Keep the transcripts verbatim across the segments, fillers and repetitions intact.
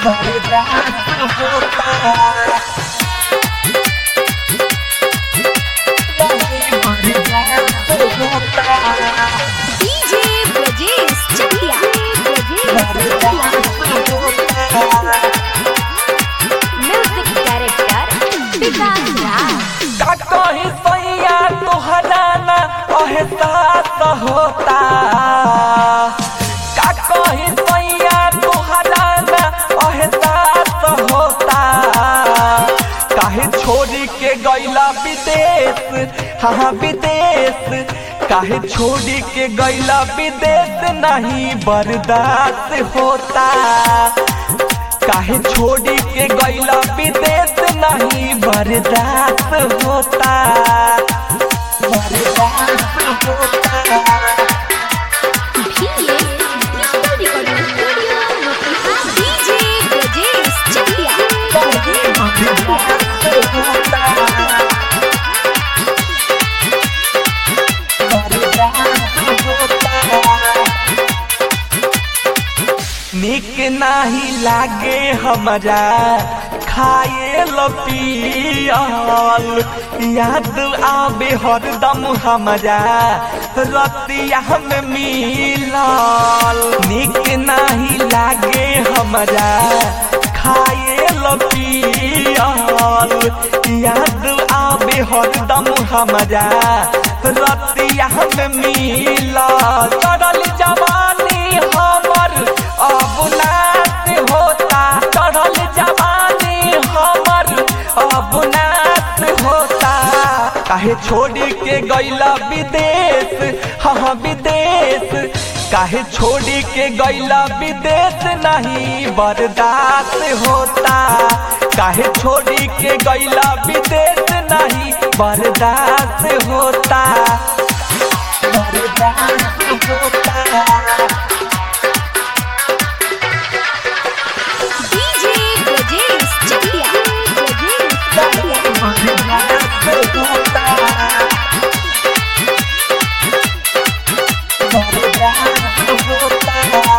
बर्दाश्त होता नहीं बर्दाश्त होता। डीजे ब्रजेश चकिया बर्दाश्त होता म्यूजिक डायरेक्टर विकास राज। का कहीं सैया तोहरा ना एहसास होता, का कहीं सैया तोहरा ना एहसास होता। काहे छोड़ी के गैला विदेश, हाँ विदेश, काहे छोड़ी के गैला विदेश नहीं बर्दाश्त होता। काहे छोड़ी के गैला विदेश नहीं बर्दाश्त होता, बर्दाश्त होता। डीजे ब्रजेश चकिया बर्दाश्त होता, बर्दाश्त होता। निक नाही लागे हमरा खाए लपियल, याद आवे हरदम हमरा रतिया में मिलल। निक नाही लागे हमरा खाए लपियल, याद आवे हरदम हमरा रतिया में मिलल। चढ़ल जवानी हमर अब नाश होता, चढ़ल जवानी हमर अब नाश होता। काहे छोड़ी के गैला विदेश, हाँ विदेश, काहे छोड़ी के गैला विदेश नहीं बर्दाश्त होता। काहे छोड़ी के गैला विदेश नहीं बर्दाश्त होता, बर्दाश्त होता। डीजे ब्रजेश चकिया बर्दाश्त होता, बर्दाश्त होता।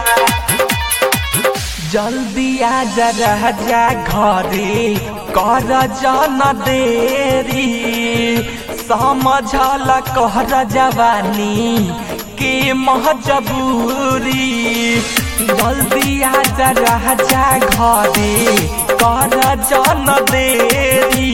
जल्दी आजा राजा घरे कर जन देरी, समझल कहर जवानी के मजबूरी। जल्दी आजा राजा घरे कर जन देरी,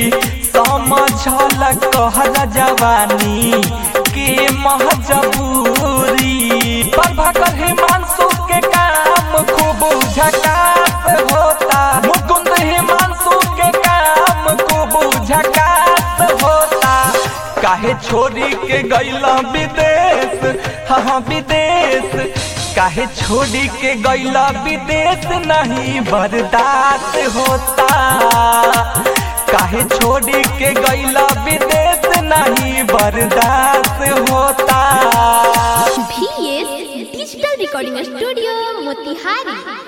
समझल कहर जवानी के मजबूरी। प्रभाकर हिमांशु के काम खूब झकास होता, मुकुंद हिमांशु के काम खूब झकास होता। काहे छोड़ी के गैला विदेश, हाँ विदेश, काहे छोड़ी के गैला विदेश नहीं बर्दाश्त होता। काहे छोड़ी के गैला विदेश नहीं बर्दाश्त होता। भी डिजिटल रिकॉर्डिंग स्टूडियो मोतिहारी।